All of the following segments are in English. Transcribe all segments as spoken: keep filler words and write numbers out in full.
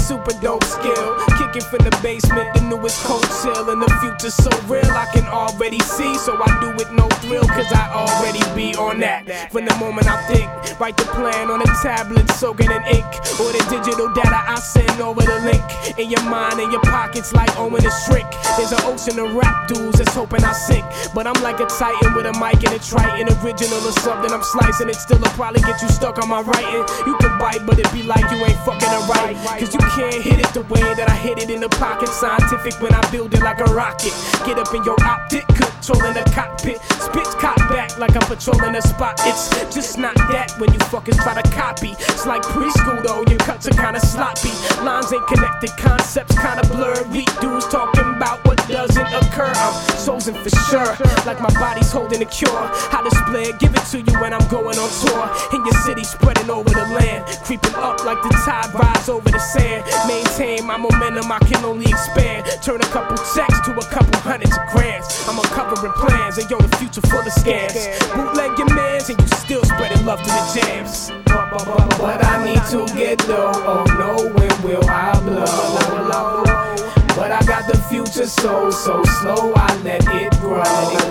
super dope skill. Kicking from the basement, the newest cold chill. And the future's so real, I can already see. So I do it no thrill, cause I already be on that. From the moment I think, write the plan on a tablet, soaking in ink. Or the digital data I send over the link. In your mind, in your pockets, like Owen the Shrink. There's an ocean of rap dudes that's hoping I sink. But I'm like a titan with a mic and a triton. Original or something, I'm slicing it. Still'll probably get you stuck on my writing. You can bite, but it be like you ain't fucking it right. Cause you can't hit it the way that I hit it in the pocket. Scientific when I build it like a rocket. Get up in your optic, controlling the cockpit. Spits cop back like I'm patrolling a spot. It's just not that when you fuckers try to copy. It's like preschool though, your cuts are kinda sloppy. Lines ain't connected, concepts kinda blurred. Weak dudes talking about what doesn't occur. I'm chosen for sure, like my body's holding a cure. How to display it, give it to you when I'm going on tour. In your city, spreading over the land. Creeping up like the tide rise over the sand. Maintain my momentum, I can only expand. Turn a couple checks to a couple hundreds of grands. I'm uncovering plans, and yo, the future full of scams. Bootleg your mans, and you still spreading love to the jams. But I need to get low, oh no, when will I blow? But I got the future so, so slow, I let it grow.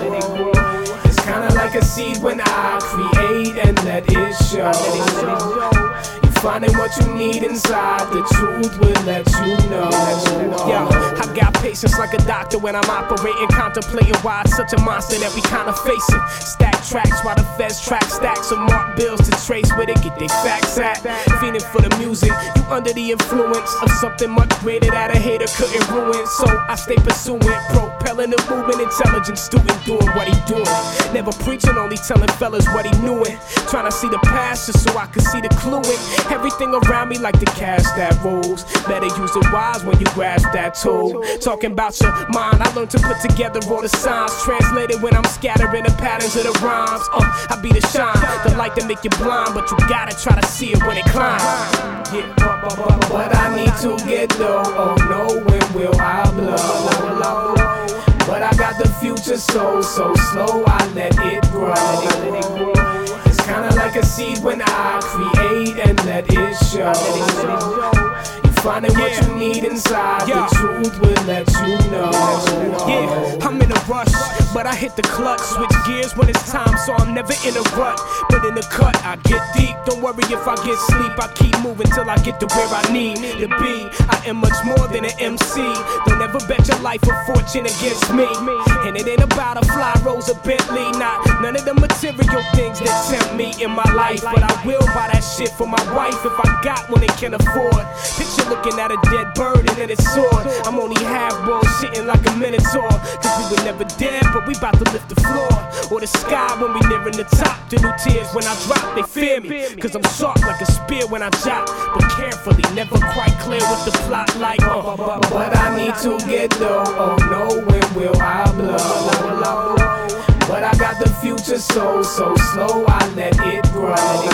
It's kinda like a seed when I create and let it show. Finding what you need inside, the truth will let you know. Yo, I got patience like a doctor when I'm operating, contemplating why it's such a monster that we kinda facing. Stack tracks while the feds track stacks of marked bills to trace where they get their facts at. Feeling for the music, you under the influence of something much greater that a hater couldn't ruin. So I stay pursuing, propelling the movement, intelligent student doing what he doing. Never preaching, only telling fellas what he knewin'. Trying to see the past just so I can see the clue in. Everything around me like the cash that rolls. Better use it wise when you grasp that tool. Talking about your mind, I learned to put together all the signs. Translated when I'm scattering the patterns of the rhymes. Uh, I be the shine, the light that make you blind, but you gotta try to see it when it climbs. Yeah, but I need to get low. Oh no, when will I blow? But I got the future so, so slow, I let it grow. Kinda like a seed when I create and let it show. You finding what you need inside, the truth will let you know. Yeah, I'm in a rush, but I hit the clutch. Switch gears when it's time, so I'm never in a rut. But in the cut, I get deep. Don't worry if I get sleep, I keep moving till I get to where I need to be. I am much more than an M C. Don't ever bet your life or fortune against me. And it ain't about a fly rose or Bentley, not none of the material things that tempt me in my life. But I will buy that shit for my wife if I got one and can afford. Picture looking at a dead bird and then it's soared. I'm only half bullshitting like a minotaur. Cause we were never dead, but we bout to lift the floor or the sky when we nearing the top. The new tears when I drop, they fear me. Cause I'm sharp like a spear when I chop, but carefully, never quite clear with the plot like uh, but I need to get low, oh no, when will I blow? But I got the future so, so slow, I let it grow.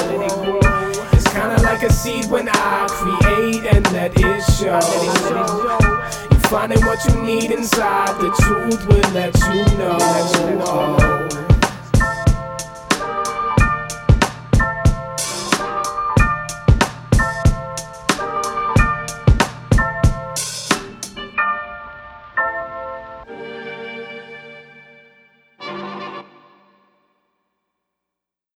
It's kinda like a seed when I create and let it show. You finding what you need inside, the truth will let you know.